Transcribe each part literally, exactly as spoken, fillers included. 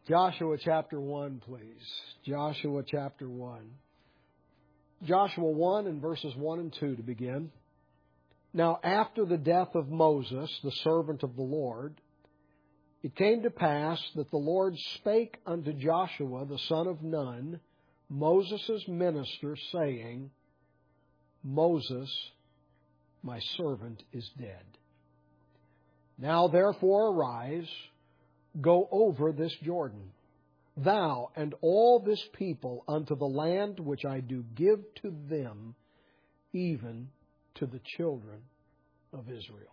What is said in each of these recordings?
Joshua chapter one, please. Joshua chapter one. Joshua one and verses one and two to begin. Now after the death of Moses, the servant of the Lord, it came to pass that the Lord spake unto Joshua the son of Nun, Moses' minister, saying, Moses, my servant, is dead. Now therefore arise, go over this Jordan, thou and all this people, unto the land which I do give to them, even to the children of Israel.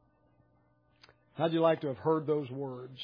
How'd you like to have heard those words?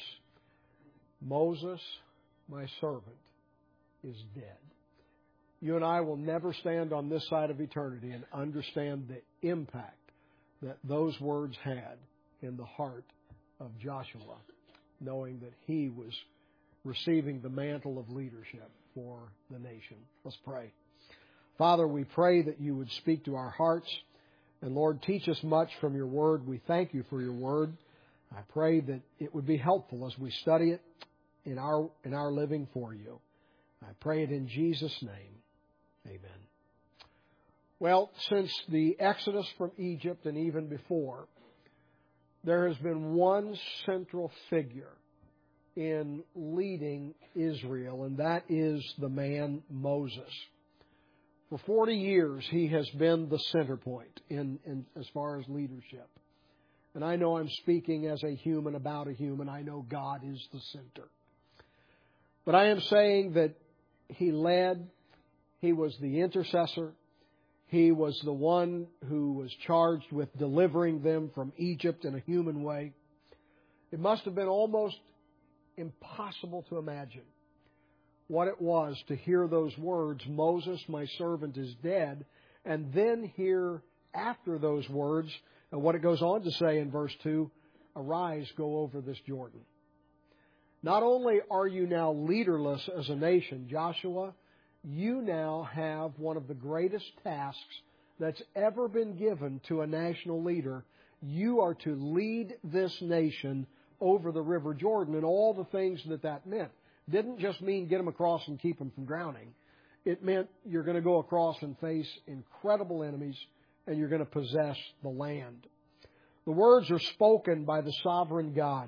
Moses, my servant, is dead. You and I will never stand on this side of eternity and understand the impact that those words had in the heart of Joshua, knowing that he was receiving the mantle of leadership for the nation. Let's pray. Father, we pray that you would speak to our hearts. And Lord, teach us much from your word. We thank you for your word. I pray that it would be helpful as we study it in our, in our living for you. I pray it in Jesus' name. Amen. Well, since the Exodus from Egypt and even before, there has been one central figure in leading Israel, and that is the man Moses. For forty years, he has been the center point in, in as far as leadership. And I know I'm speaking as a human about a human. I know God is the center. But I am saying that he led, he was the intercessor, he was the one who was charged with delivering them from Egypt in a human way. It must have been almost impossible to imagine what it was to hear those words, Moses, my servant, is dead, and then hear after those words and what it goes on to say in verse two, arise, go over this Jordan. Not only are you now leaderless as a nation, Joshua, you now have one of the greatest tasks that's ever been given to a national leader. You are to lead this nation over the River Jordan and all the things that that meant. Didn't just mean get them across and keep them from drowning. It meant you're going to go across and face incredible enemies, and you're going to possess the land. The words are spoken by the sovereign God.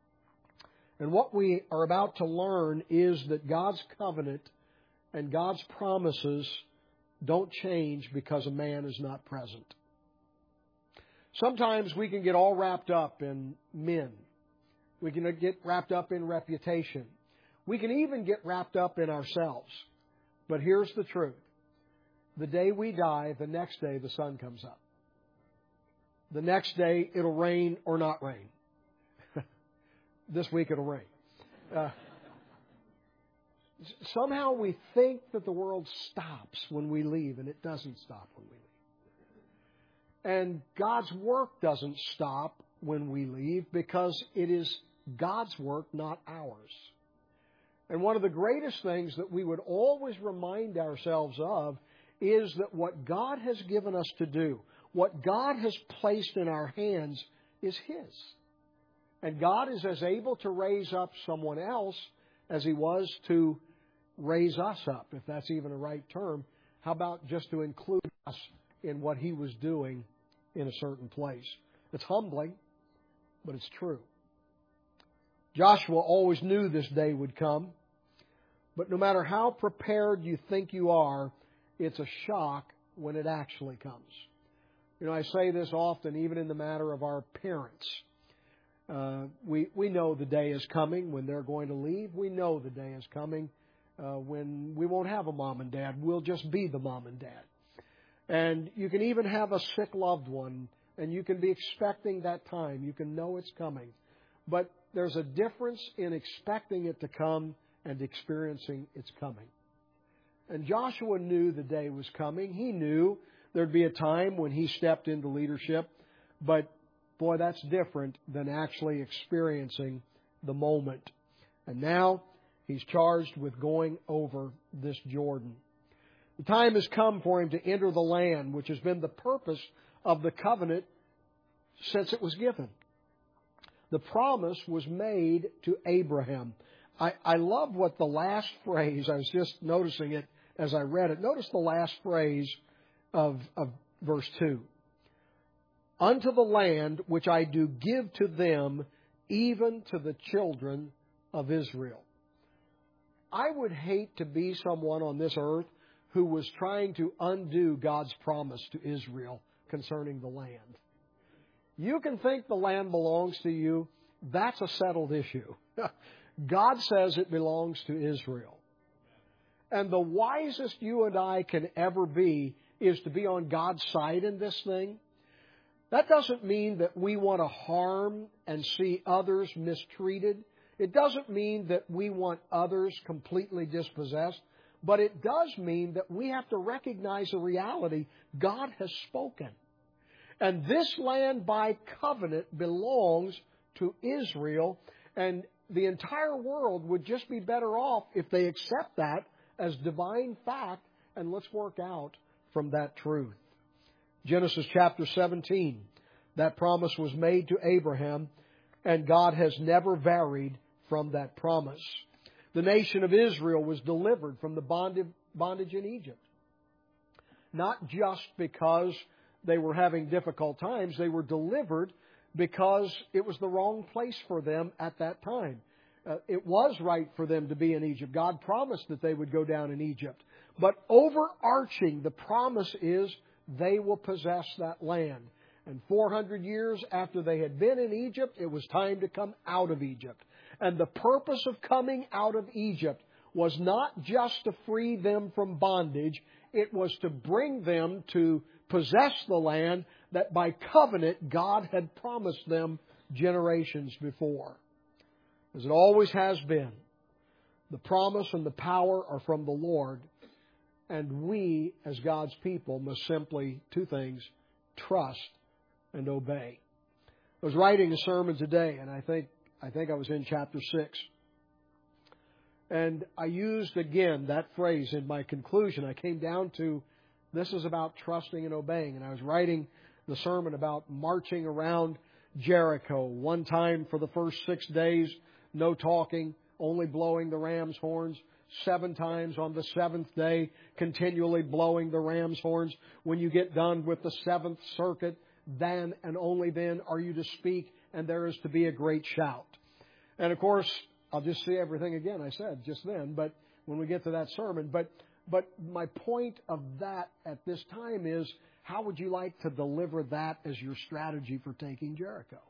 And what we are about to learn is that God's covenant and God's promises don't change because a man is not present. Sometimes we can get all wrapped up in men. We can get wrapped up in reputation. We can even get wrapped up in ourselves. But here's the truth. The day we die, the next day the sun comes up. The next day it'll rain or not rain. This week it'll rain. Uh, somehow we think that the world stops when we leave, and it doesn't stop when we leave. And God's work doesn't stop when we leave because it is God's work, not ours. And one of the greatest things that we would always remind ourselves of is that what God has given us to do, what God has placed in our hands, is His. And God is as able to raise up someone else as He was to raise us up, if that's even a right term. How about just to include us in what He was doing in a certain place? It's humbling, but it's true. Joshua always knew this day would come. But no matter how prepared you think you are, it's a shock when it actually comes. You know, I say this often, even in the matter of our parents. Uh, we, we know the day is coming when they're going to leave. We know the day is coming uh, when we won't have a mom and dad. We'll just be the mom and dad. And you can even have a sick loved one, and you can be expecting that time. You can know it's coming. But there's a difference in expecting it to come and experiencing its coming. And Joshua knew the day was coming. He knew there'd be a time when he stepped into leadership. But, boy, that's different than actually experiencing the moment. And now he's charged with going over this Jordan. The time has come for him to enter the land, which has been the purpose of the covenant since it was given. The promise was made to Abraham. I, I love what the last phrase, I was just noticing it as I read it. Notice the last phrase of, of verse two. Unto the land which I do give to them, even to the children of Israel. I would hate to be someone on this earth who was trying to undo God's promise to Israel concerning the land. You can think the land belongs to you. That's a settled issue. God says it belongs to Israel. And the wisest you and I can ever be is to be on God's side in this thing. That doesn't mean that we want to harm and see others mistreated. It doesn't mean that we want others completely dispossessed. But it does mean that we have to recognize the reality God has spoken. And this land by covenant belongs to Israel. And the entire world would just be better off if they accept that as divine fact. And let's work out from that truth. Genesis chapter seventeen. That promise was made to Abraham. And God has never varied from that promise. The nation of Israel was delivered from the bondage in Egypt. Not just because they were having difficult times. They were delivered because it was the wrong place for them at that time. Uh, it was right for them to be in Egypt. God promised that they would go down in Egypt. But overarching, the promise is they will possess that land. And four hundred years after they had been in Egypt, it was time to come out of Egypt. And the purpose of coming out of Egypt was not just to free them from bondage. It was to bring them to possess the land that by covenant God had promised them generations before. As it always has been, the promise and the power are from the Lord. And we, as God's people, must simply, two things, trust and obey. I was writing a sermon today, and I think I think I was in chapter six. And I used again that phrase in my conclusion. I came down to this is about trusting and obeying. And I was writing the sermon about marching around Jericho. One time for the first six days, no talking, only blowing the ram's horns. Seven times on the seventh day, continually blowing the ram's horns. When you get done with the seventh circuit, then and only then are you to speak, and there is to be a great shout. And of course, I'll just say everything again I said just then, but when we get to that sermon. But but my point of that at this time is, how would you like to deliver that as your strategy for taking Jericho?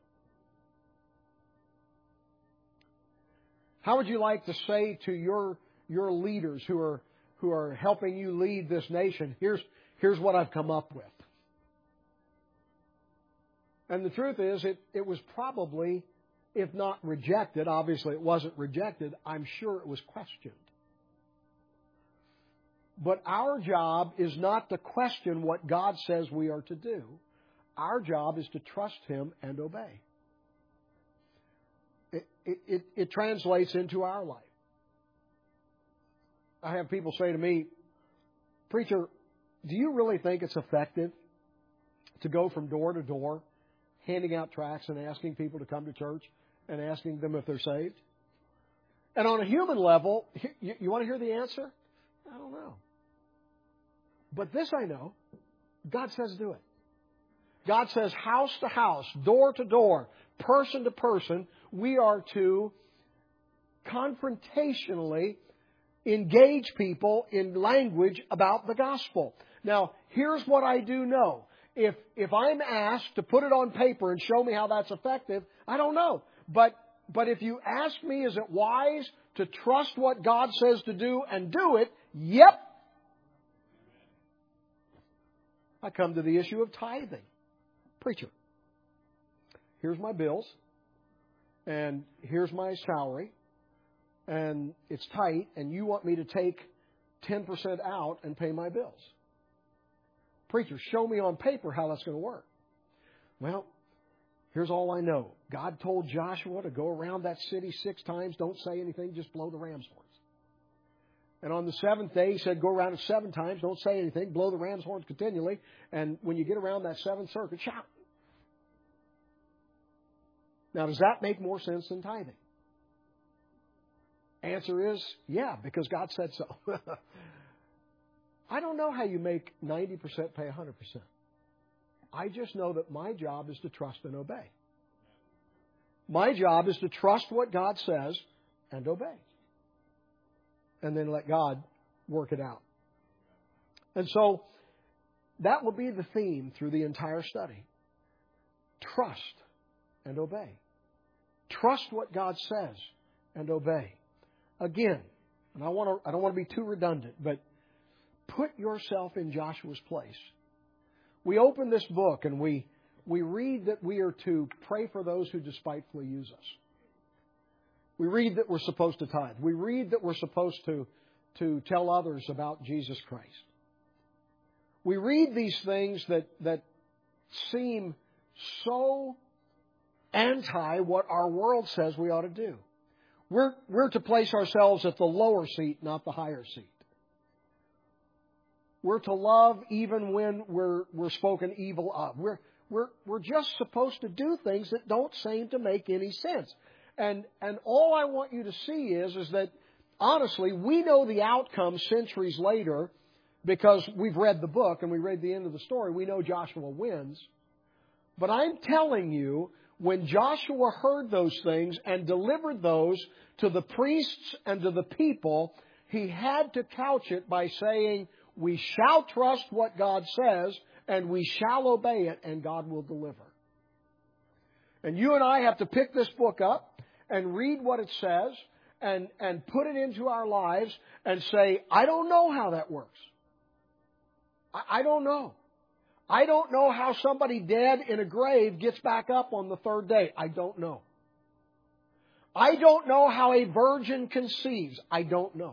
How would you like to say to your your leaders who are who are helping you lead this nation, here's here's what I've come up with? And the truth is, it, it was probably, if not rejected, obviously it wasn't rejected, I'm sure it was questioned. But our job is not to question what God says we are to do. Our job is to trust Him and obey. It, it, it, it translates into our life. I have people say to me, "Preacher, do you really think it's effective to go from door to door handing out tracts and asking people to come to church and asking them if they're saved?" And on a human level, you, you want to hear the answer? I don't know. But this I know. God says do it. God says house to house, door to door, person to person, we are to confrontationally engage people in language about the gospel. Now, here's what I do know. If if I'm asked to put it on paper and show me how that's effective, I don't know. But but if you ask me, is it wise to trust what God says to do and do it? Yep. I come to the issue of tithing. Preacher, here's my bills, and here's my salary, and it's tight, and you want me to take ten percent out and pay my bills. Preacher, show me on paper how that's going to work. Well, here's all I know. God told Joshua to go around that city six times. Don't say anything. Just blow the ram's horns. And on the seventh day, He said, go around it seven times. Don't say anything. Blow the ram's horns continually. And when you get around that seventh circuit, shout. Now, does that make more sense than tithing? Answer is, yeah, because God said so. I don't know how you make ninety percent pay one hundred percent. I just know that my job is to trust and obey. My job is to trust what God says and obey. And then let God work it out. And so that will be the theme through the entire study. Trust and obey. Trust what God says and obey. Again, and I want to I don't want to be too redundant, but put yourself in Joshua's place. We open this book and we we read that we are to pray for those who despitefully use us. We read that we're supposed to tithe. We read that we're supposed to, to tell others about Jesus Christ. We read these things that, that seem so anti what our world says we ought to do. We're, we're to place ourselves at the lower seat, not the higher seat. We're to love even when we're, we're spoken evil of. We're, we're, we're just supposed to do things that don't seem to make any sense. And, and all I want you to see is, is that, honestly, we know the outcome centuries later because we've read the book and we read the end of the story. We know Joshua wins. But I'm telling you, when Joshua heard those things and delivered those to the priests and to the people, he had to couch it by saying, we shall trust what God says and we shall obey it and God will deliver. And you and I have to pick this book up and read what it says and, and put it into our lives and say, I don't know how that works. I, I don't know. I don't know how somebody dead in a grave gets back up on the third day. I don't know. I don't know how a virgin conceives. I don't know.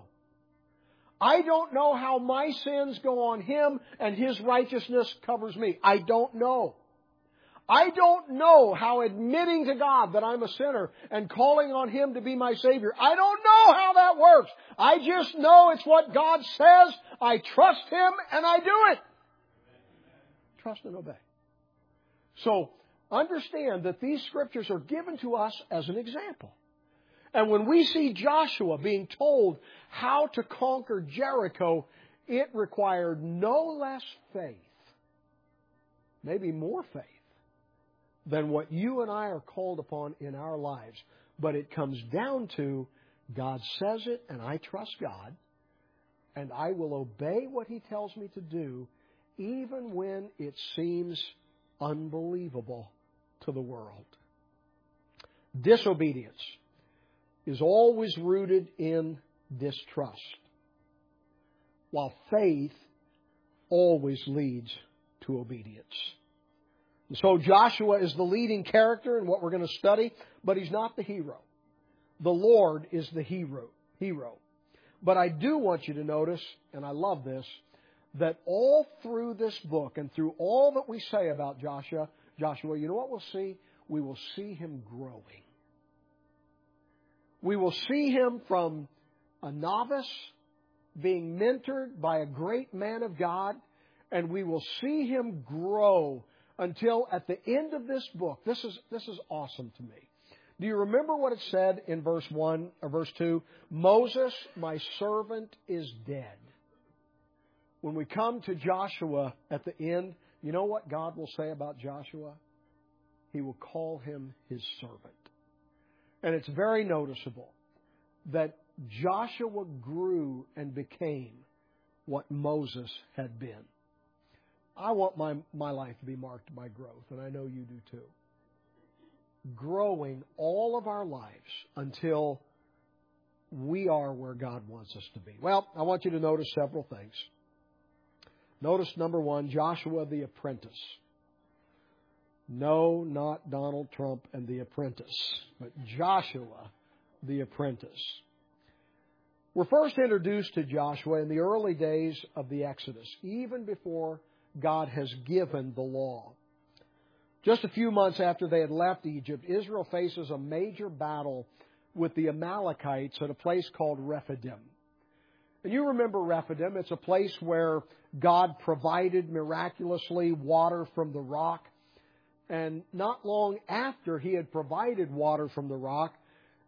I don't know how my sins go on him and his righteousness covers me. I don't know. I don't know how admitting to God that I'm a sinner and calling on Him to be my Savior, I don't know how that works. I just know it's what God says. I trust Him and I do it. Trust and obey. So, understand that these Scriptures are given to us as an example. And when we see Joshua being told how to conquer Jericho, it required no less faith, maybe more faith, than what you and I are called upon in our lives. But it comes down to God says it and I trust God and I will obey what He tells me to do even when it seems unbelievable to the world. Disobedience is always rooted in distrust, while faith always leads to obedience. And so Joshua is the leading character in what we're going to study, but he's not the hero. The Lord is the hero. Hero. But I do want you to notice, and I love this, that all through this book and through all that we say about Joshua, Joshua, you know what we'll see? We will see him growing. We will see him from a novice being mentored by a great man of God, and we will see him grow until at the end of this book. This is this is awesome to me. Do you remember what it said in verse one or verse two? Moses, my servant, is dead. When we come to Joshua at the end, you know what God will say about Joshua? He will call him His servant. And it's very noticeable that Joshua grew and became what Moses had been. I want my, my life to be marked by growth, and I know you do too. Growing all of our lives until we are where God wants us to be. Well, I want you to notice several things. Notice, number one, Joshua the apprentice. No, not Donald Trump and the apprentice, but Joshua the apprentice. We're first introduced to Joshua in the early days of the Exodus, even before God has given the law. Just a few months after they had left Egypt, Israel faces a major battle with the Amalekites at a place called Rephidim. And you remember Rephidim. It's a place where God provided miraculously water from the rock. And not long after He had provided water from the rock,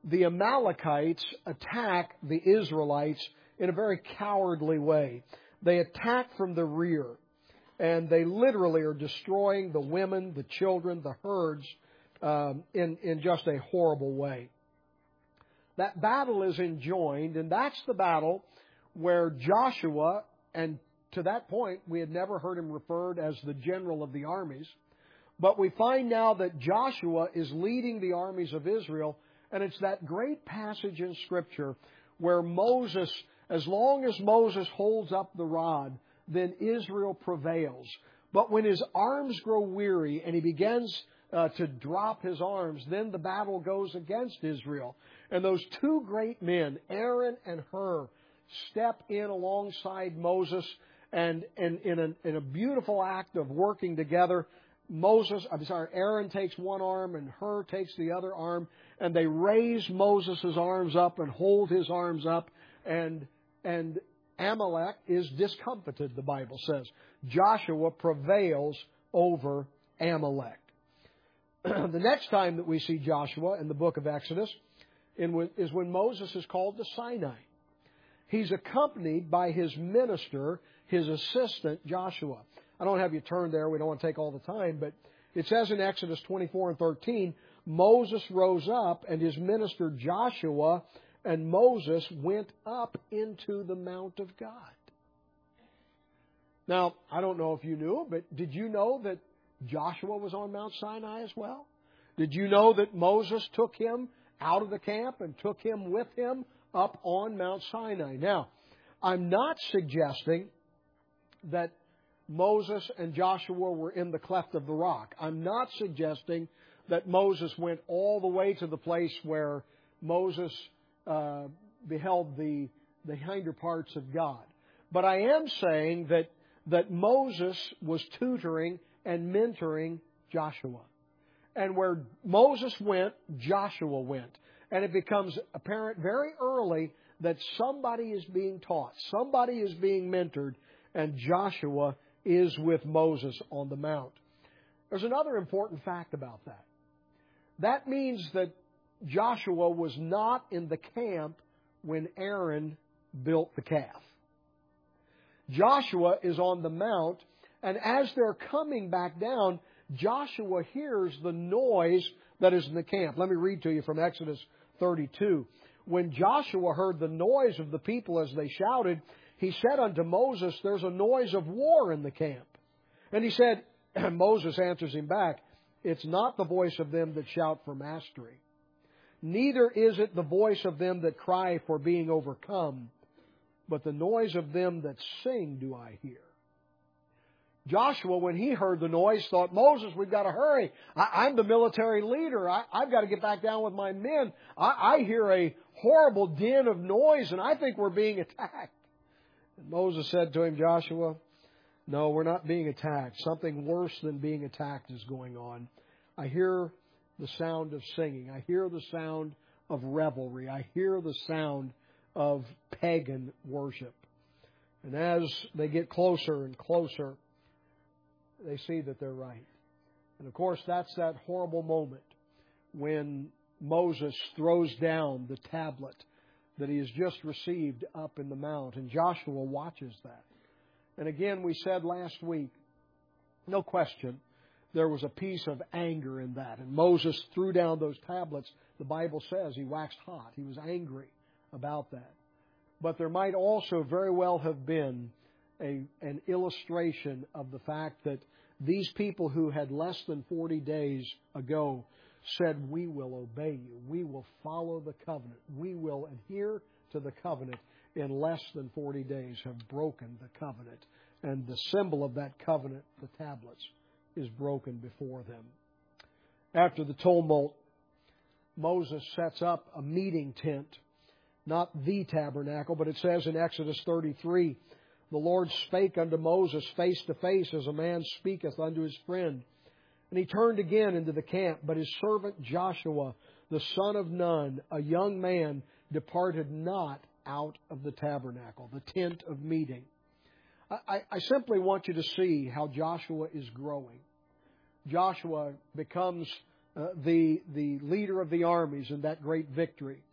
the Amalekites attack the Israelites in a very cowardly way. They attack from the rear, and they literally are destroying the women, the children, the herds um, in, in just a horrible way. That battle is enjoined, and that's the battle where Joshua, and to that point we had never heard him referred as the general of the armies, but we find now that Joshua is leading the armies of Israel, and it's that great passage in Scripture where Moses, as long as Moses holds up the rod, then Israel prevails. But when his arms grow weary and he begins uh, to drop his arms, then the battle goes against Israel. And those two great men, Aaron and Hur, step in alongside Moses, and, and in, a, in a beautiful act of working together, Moses, I'm sorry, Aaron takes one arm and Hur takes the other arm, and they raise Moses' arms up and hold his arms up, and and Amalek is discomfited, the Bible says. Joshua prevails over Amalek. The next time that we see Joshua in the book of Exodus is when Moses is called to Sinai. He's accompanied by his minister, his assistant, Joshua. I don't have you turn there. We don't want to take all the time. But it says in Exodus twenty-four and thirteen, Moses rose up and his minister Joshua and Moses went up into the Mount of God. Now, I don't know if you knew, but did you know that Joshua was on Mount Sinai as well? Did you know that Moses took him out of the camp and took him with him up on Mount Sinai? Now, I'm not suggesting that Moses and Joshua were in the cleft of the rock. I'm not suggesting that Moses went all the way to the place where Moses uh, beheld the, the hinder parts of God. But I am saying that, that Moses was tutoring and mentoring Joshua. And where Moses went, Joshua went. And it becomes apparent very early that somebody is being taught, somebody is being mentored, and Joshua is with Moses on the mount. There's another important fact about that. That means that Joshua was not in the camp when Aaron built the calf. Joshua is on the mount, and as they're coming back down, Joshua hears the noise that is in the camp. Let me read to you from Exodus thirty-two. When Joshua heard the noise of the people as they shouted, he said unto Moses, there's a noise of war in the camp. And he said, Moses answers him back, it's not the voice of them that shout for mastery. Neither is it the voice of them that cry for being overcome, but the noise of them that sing do I hear. Joshua, when he heard the noise, thought, Moses, we've got to hurry. I, I'm the military leader. I, I've got to get back down with my men. I, I hear a horrible din of noise, and I think we're being attacked. And Moses said to him, Joshua, no, we're not being attacked. Something worse than being attacked is going on. I hear the sound of singing. I hear the sound of revelry. I hear the sound of pagan worship. And as they get closer and closer, they see that they're right. And of course, that's that horrible moment when Moses throws down the tablet that he has just received up in the mount, and Joshua watches that. And again, we said last week, no question, there was a piece of anger in that. And Moses threw down those tablets. The Bible says he waxed hot. He was angry about that. But there might also very well have been a, an illustration of the fact that these people who had less than forty days ago said, we will obey you. We will follow the covenant. We will adhere to the covenant. In less than forty days have broken the covenant. And the symbol of that covenant, the tablets, is broken before them. After the tumult, Moses sets up a meeting tent. Not the tabernacle, but it says in Exodus thirty-three, the Lord spake unto Moses face to face as a man speaketh unto his friend. And he turned again into the camp, but his servant Joshua, the son of Nun, a young man, departed not out of the tabernacle, the tent of meeting. I, I simply want you to see how Joshua is growing. Joshua becomes uh, the, the leader of the armies in that great victory.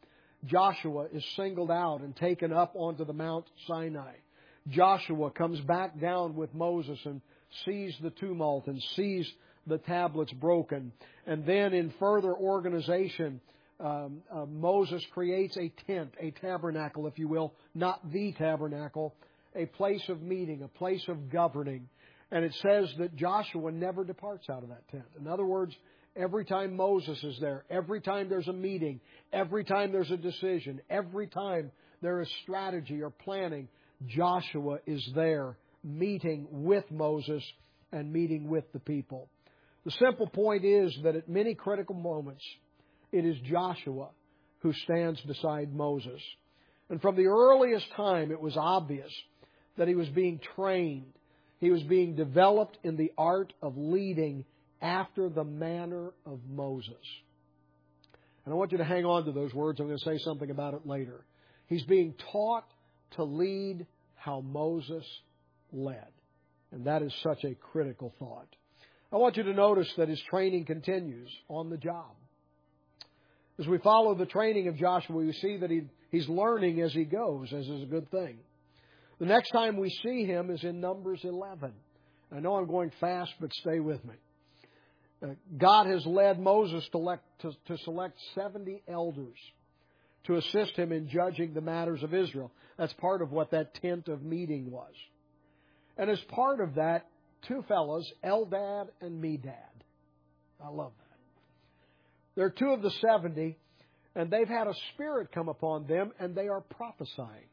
Joshua is singled out and taken up onto the Mount Sinai. Joshua comes back down with Moses and sees the tumult and sees the tablets broken. And then in further organization, um, uh, Moses creates a tent, a tabernacle, if you will, not the tabernacle, a place of meeting, a place of governing. And it says that Joshua never departs out of that tent. In other words, every time Moses is there, every time there's a meeting, every time there's a decision, every time there is strategy or planning, Joshua is there meeting with Moses and meeting with the people. The simple point is that at many critical moments, it is Joshua who stands beside Moses. And from the earliest time, it was obvious that he was being trained. He was being developed in the art of leading after the manner of Moses. And I want you to hang on to those words. I'm going to say something about it later. He's being taught to lead how Moses led. And that is such a critical thought. I want you to notice that his training continues on the job. As we follow the training of Joshua, we see that he, he's learning as he goes, as is a good thing. The next time we see him is in Numbers eleven. I know I'm going fast, but stay with me. Uh, God has led Moses to, elect, to, to select seventy elders to assist him in judging the matters of Israel. That's part of what that tent of meeting was. And as part of that, two fellows, Eldad and Medad. I love that. They're two of the seventy, and they've had a spirit come upon them, and they are prophesying.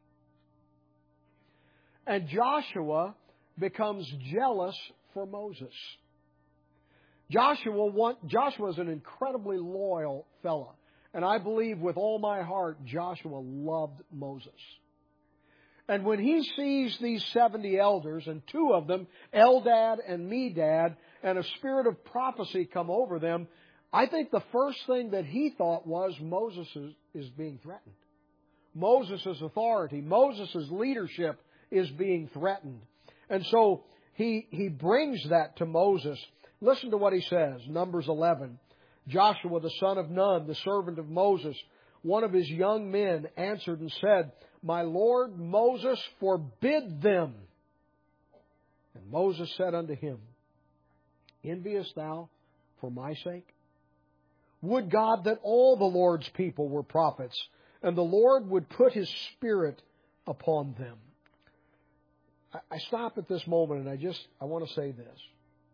And Joshua becomes jealous for Moses. Joshua want, Joshua is an incredibly loyal fella. And I believe with all my heart, Joshua loved Moses. And when he sees these seventy elders, and two of them, Eldad and Medad, and a spirit of prophecy come over them, I think the first thing that he thought was Moses is, is being threatened. Moses' authority, Moses' leadership is being threatened. And so he, he brings that to Moses. Listen to what he says, Numbers eleven. Joshua, the son of Nun, the servant of Moses, one of his young men, answered and said, My Lord Moses, forbid them. And Moses said unto him, Enviest thou for my sake? Would God that all the Lord's people were prophets, and the Lord would put His Spirit upon them. I stop at this moment and I just, I want to say this.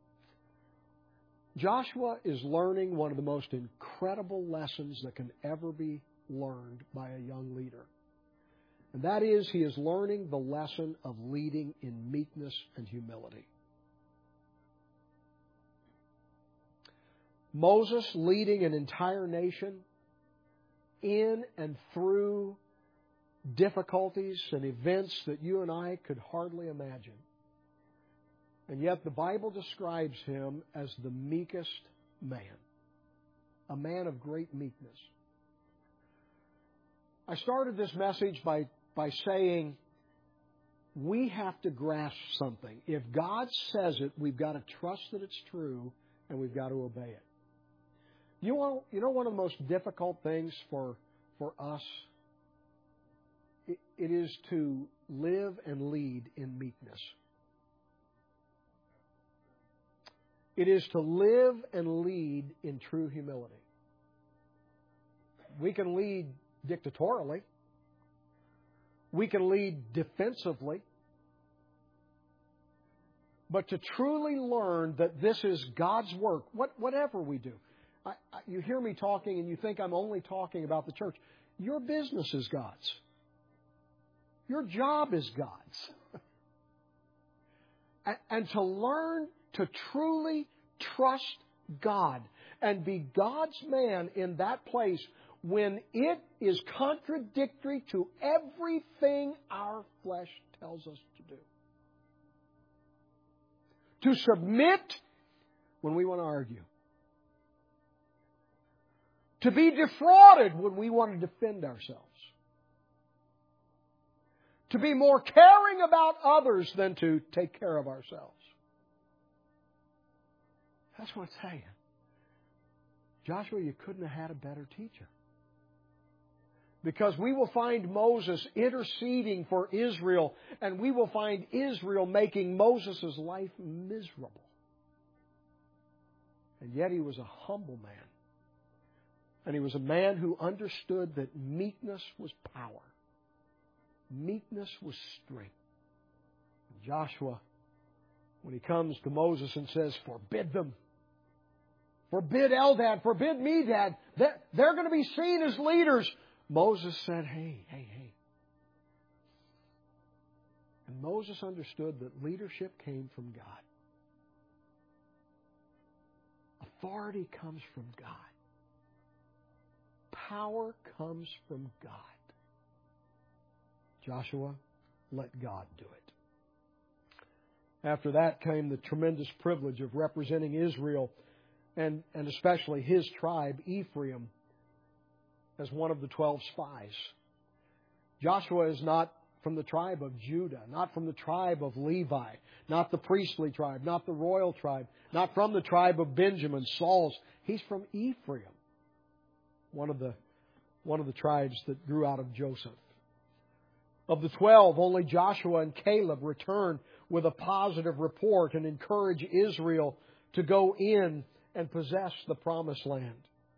Joshua is learning one of the most incredible lessons that can ever be learned by a young leader. And that is, he is learning the lesson of leading in meekness and humility. Moses leading an entire nation in and through difficulties and events that you and I could hardly imagine. And yet the Bible describes him as the meekest man, a man of great meekness. I started this message by, by saying we have to grasp something. If God says it, we've got to trust that it's true and we've got to obey it. You know, you know one of the most difficult things for, for us? It, it is to live and lead in meekness. It is to live and lead in true humility. We can lead dictatorially. We can lead defensively. But to truly learn that this is God's work, what, whatever we do. I, I, you hear me talking and you think I'm only talking about the church. Your business is God's. Your job is God's. and, and to learn to truly trust God and be God's man in that place when it is contradictory to everything our flesh tells us to do. To submit when we want to argue. To be defrauded when we want to defend ourselves. To be more caring about others than to take care of ourselves. That's what it's saying. Joshua, you couldn't have had a better teacher. Because we will find Moses interceding for Israel, and we will find Israel making Moses' life miserable. And yet he was a humble man. And he was a man who understood that meekness was power. Meekness was strength. And Joshua, when he comes to Moses and says, forbid them. Forbid Eldad. Forbid Medad. They're, they're going to be seen as leaders. Moses said, hey, hey, hey. And Moses understood that leadership came from God. Authority comes from God. Power comes from God. Joshua, let God do it. After that came the tremendous privilege of representing Israel and, and especially his tribe, Ephraim, as one of the twelve spies. Joshua is not from the tribe of Judah, not from the tribe of Levi, not the priestly tribe, not the royal tribe, not from the tribe of Benjamin, Saul's. He's from Ephraim, one of the, one of the tribes that grew out of Joseph. Of the twelve, only Joshua and Caleb return with a positive report and encourage Israel to go in and possess the promised land.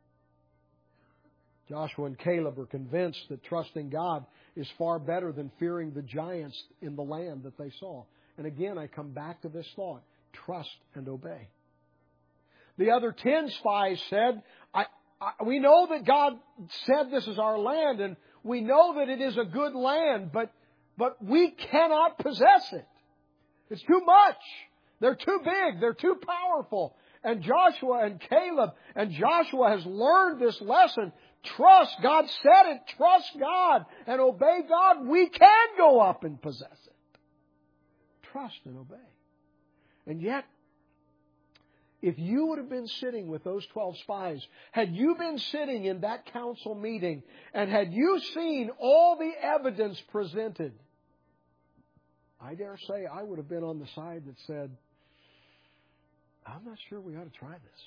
Joshua and Caleb are convinced that trusting God is far better than fearing the giants in the land that they saw. And again, I come back to this thought. Trust and obey. The other ten spies said, I, I, we know that God said this is our land, and we know that it is a good land, but, but we cannot possess it. It's too much. They're too big. They're too powerful. And Joshua and Caleb, and Joshua has learned this lesson. Trust. God said it. Trust God and obey God. We can go up and possess it. Trust and obey. And yet, if you would have been sitting with those twelve spies, had you been sitting in that council meeting, and had you seen all the evidence presented, I dare say I would have been on the side that said, I'm not sure we ought to try this.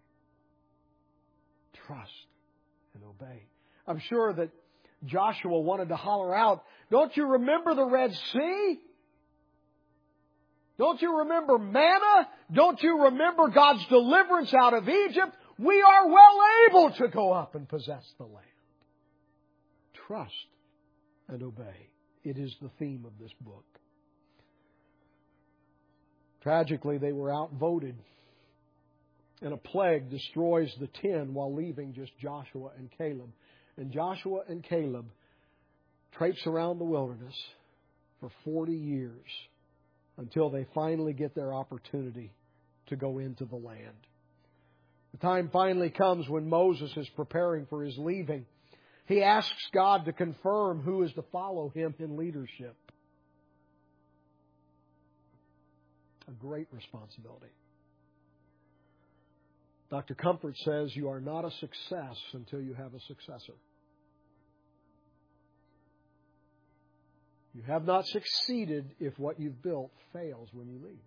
Trust and obey. I'm sure that Joshua wanted to holler out, don't you remember the Red Sea? Don't you remember manna? Don't you remember God's deliverance out of Egypt? We are well able to go up and possess the land. Trust and obey. It is the theme of this book. Tragically, they were outvoted, and a plague destroys the ten while leaving just Joshua and Caleb. And Joshua and Caleb traipse around the wilderness for forty years until they finally get their opportunity to go into the land. The time finally comes when Moses is preparing for his leaving. He asks God to confirm who is to follow him in leadership. A great responsibility. Doctor Comfort says you are not a success until you have a successor. You have not succeeded if what you've built fails when you leave.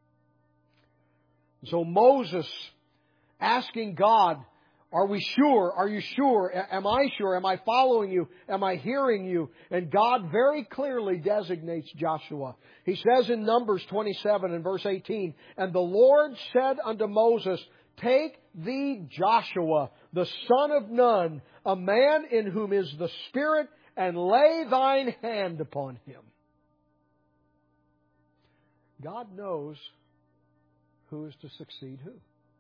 So Moses asking God, are we sure? Are you sure? Am I sure? Am I following you? Am I hearing you? And God very clearly designates Joshua. He says in Numbers twenty-seven and verse eighteen, and the Lord said unto Moses, take thee Joshua, the son of Nun, a man in whom is the Spirit, and lay thine hand upon him. God knows who is to succeed who.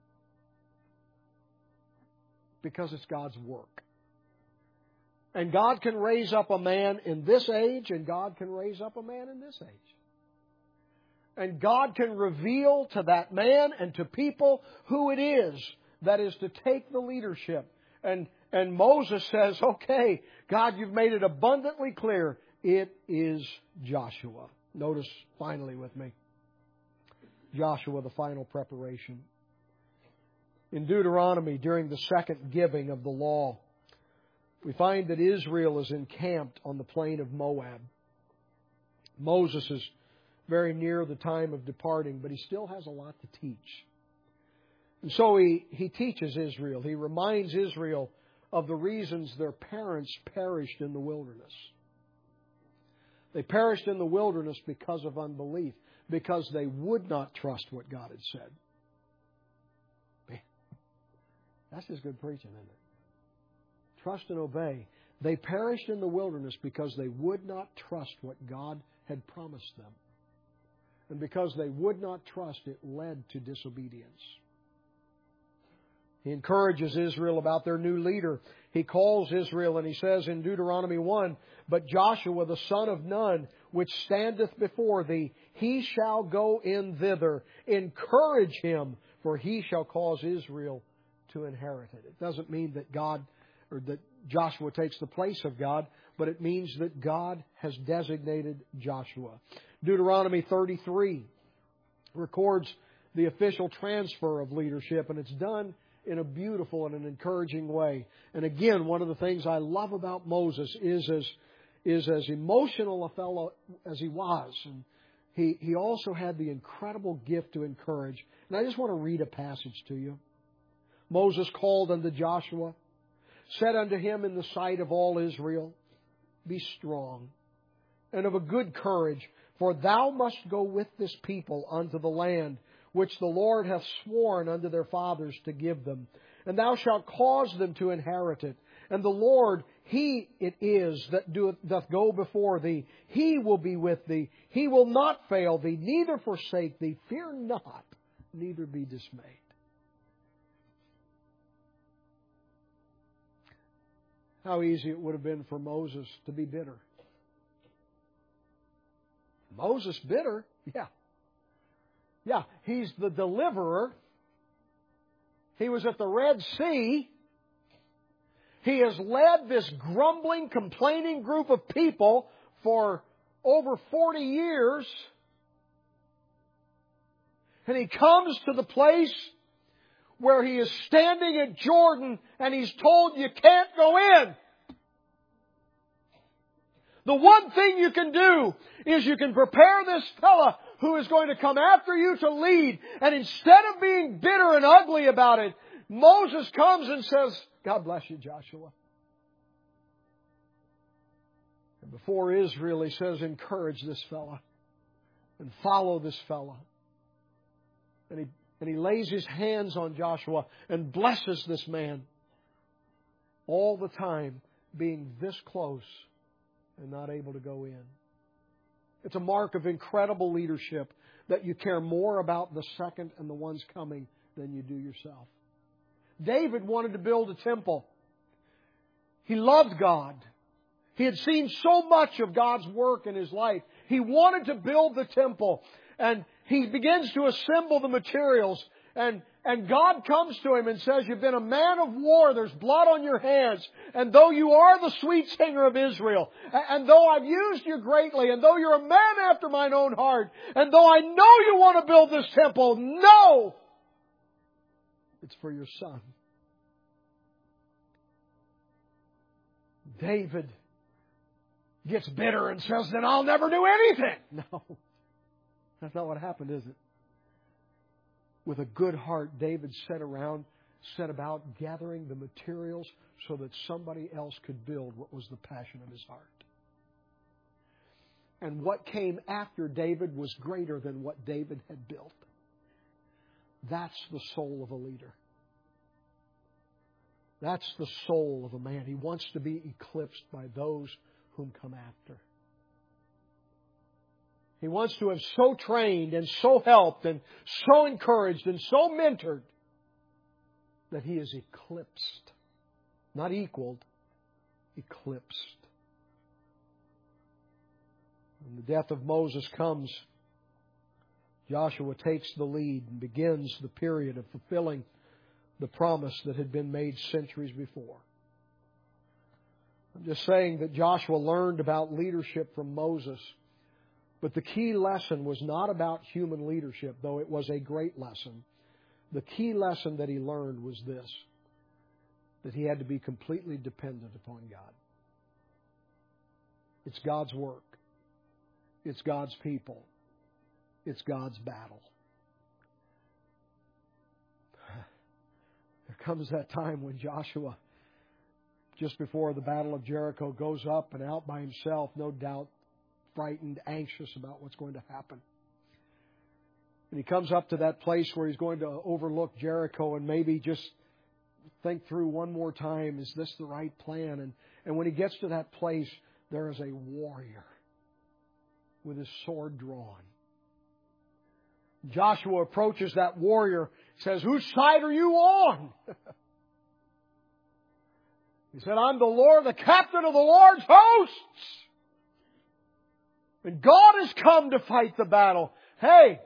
Because it's God's work. And God can raise up a man in this age, and God can raise up a man in this age. And God can reveal to that man and to people who it is that is to take the leadership. And, and Moses says, okay, God, you've made it abundantly clear. It is Joshua. Notice finally with me, Joshua, the final preparation. In Deuteronomy, during the second giving of the law, we find that Israel is encamped on the plain of Moab. Moses is very near the time of departing, but he still has a lot to teach. And so he, he teaches Israel. He reminds Israel of the reasons their parents perished in the wilderness. They perished in the wilderness because of unbelief, because they would not trust what God had said. Man, that's just good preaching, isn't it? Trust and obey. They perished in the wilderness because they would not trust what God had promised them. And because they would not trust, it led to disobedience. He encourages Israel about their new leader. He calls Israel and he says in Deuteronomy one, "But Joshua the son of Nun, which standeth before thee, he shall go in thither. Encourage him, for he shall cause Israel to inherit it." It doesn't mean that God or that Joshua takes the place of God, but it means that God has designated Joshua. Deuteronomy thirty-three records the official transfer of leadership, and it's done in a beautiful and an encouraging way. And again, one of the things I love about Moses is as is as emotional a fellow as he was, and he he also had the incredible gift to encourage. And I just want to read a passage to you. Moses called unto Joshua, said unto him in the sight of all Israel, "Be strong and of a good courage, for thou must go with this people unto the land which the Lord hath sworn unto their fathers to give them. And thou shalt cause them to inherit it. And the Lord, He it is that doeth, doth go before thee. He will be with thee. He will not fail thee, neither forsake thee. Fear not, neither be dismayed." How easy it would have been for Moses to be bitter. Moses bitter? Yeah. Yeah, he's the deliverer. He was at the Red Sea. He has led this grumbling, complaining group of people for over forty years. And he comes to the place where he is standing at Jordan and he's told you can't go in. The one thing you can do is you can prepare this fella who is going to come after you to lead. And instead of being bitter and ugly about it, Moses comes and says, "God bless you, Joshua." And before Israel, he says, "Encourage this fella and follow this fella." And he, and he lays his hands on Joshua and blesses this man. All the time being this close and not able to go in. It's a mark of incredible leadership that you care more about the second and the ones coming than you do yourself. David wanted to build a temple. He loved God. He had seen so much of God's work in his life. He wanted to build the temple. And he begins to assemble the materials. And, and God comes to him and says, "You've been a man of war. There's blood on your hands. And though you are the sweet singer of Israel, and though I've used you greatly, and though you're a man after mine own heart, and though I know you want to build this temple, no! It's for your son." David gets bitter and says, "Then I'll never do anything." No, that's not what happened, is it? With a good heart, David set around, set about gathering the materials so that somebody else could build what was the passion of his heart. And what came after David was greater than what David had built. That's the soul of a leader. That's the soul of a man. He wants to be eclipsed by those whom come after. He wants to have so trained and so helped and so encouraged and so mentored that he is eclipsed. Not equaled, eclipsed. When the death of Moses comes, Joshua takes the lead and begins the period of fulfilling the promise that had been made centuries before. I'm just saying that Joshua learned about leadership from Moses. But the key lesson was not about human leadership, though it was a great lesson. The key lesson that he learned was this, that he had to be completely dependent upon God. It's God's work. It's God's people. It's God's battle. There comes that time when Joshua just before the Battle of Jericho, goes up and out by himself, no doubt frightened, anxious about what's going to happen. And he comes up to that place where he's going to overlook Jericho and maybe just think through one more time, is this the right plan? And, and when he gets to that place, there is a warrior with his sword drawn. Joshua approaches that warrior, says, "Whose side are you on?" He said, "I'm the Lord, the captain of the Lord's hosts. And God has come to fight the battle." Hey,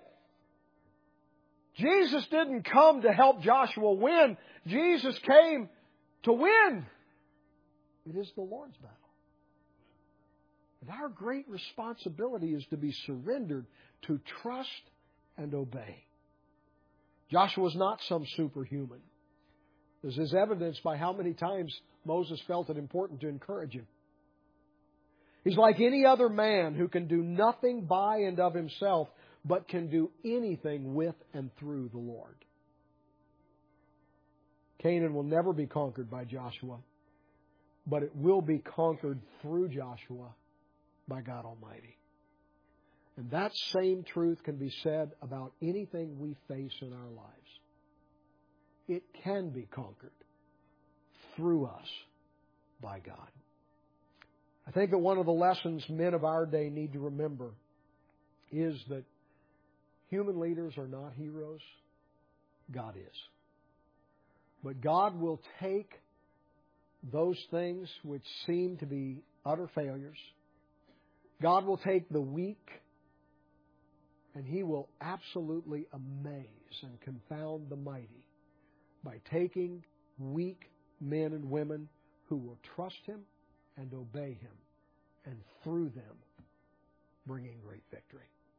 Jesus didn't come to help Joshua win. Jesus came to win. It is the Lord's battle. And our great responsibility is to be surrendered, to trust and obey. Joshua is not some superhuman. This is evidenced by how many times Moses felt it important to encourage him. He's like any other man who can do nothing by and of himself, but can do anything with and through the Lord. Canaan will never be conquered by Joshua, but it will be conquered through Joshua by God Almighty. And that same truth can be said about anything we face in our lives. It can be conquered through us by God. I think that one of the lessons men of our day need to remember is that human leaders are not heroes. God is. But God will take those things which seem to be utter failures. God will take the weak, and He will absolutely amaze and confound the mighty by taking weak men and women who will trust Him and obey Him, and through them bringing great victory.